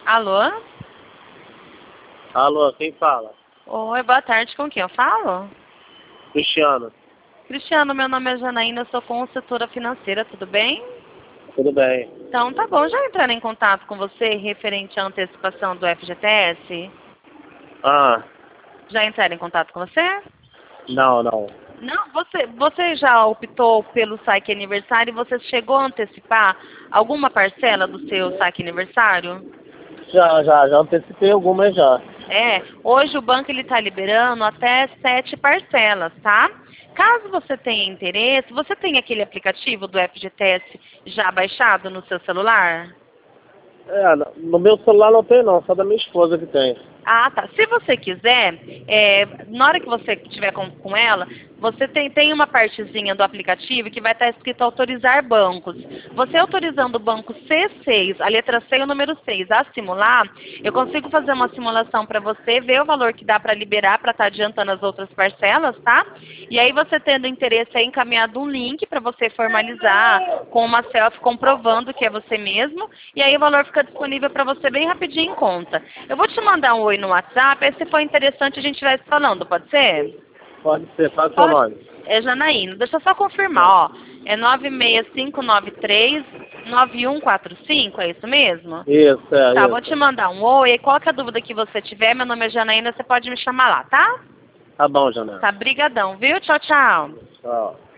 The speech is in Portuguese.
Alô? Alô, quem fala? Oi, boa tarde. Com quem eu falo? Cristiano. Cristiano, meu nome é Janaína, eu sou consultora financeira, tudo bem? Tudo bem? Então, tá bom. Já entraram em contato com você referente à antecipação do FGTS? Ah, Já entraram em contato com você? não. Não, você já optou pelo saque aniversário e você chegou a antecipar alguma parcela do seu saque aniversário? Já antecipei algumas já. Hoje o banco ele está liberando até 7 parcelas, tá? Caso você tenha interesse, você tem aquele aplicativo do FGTS já baixado no seu celular? No meu celular não tem não, só da minha esposa que tem. Ah, tá. Se você quiser, na hora que você estiver com ela, você tem uma partezinha do aplicativo que vai estar escrito autorizar bancos. Você autorizando o banco C6, a letra C e o número 6 a simular, eu consigo fazer uma simulação para você, ver o valor que dá para liberar para estar adiantando as outras parcelas, tá? E aí você tendo interesse é encaminhado um link para você formalizar com uma selfie comprovando que é você mesmo, e aí o valor fica disponível para você bem rapidinho em conta. Eu vou te mandar um oi no WhatsApp, aí se for interessante a gente vai se falando, pode ser? Pode ser, fala seu Pode. nome. É Janaína. Deixa eu só confirmar, ó. É 96593-9145, é isso mesmo? Isso, Tá, vou te isso. mandar um oi, e qualquer dúvida que você tiver, meu nome é Janaína, você pode me chamar lá, tá? Tá bom, Janela. Tá, brigadão, viu? Tchau, tchau. Tchau.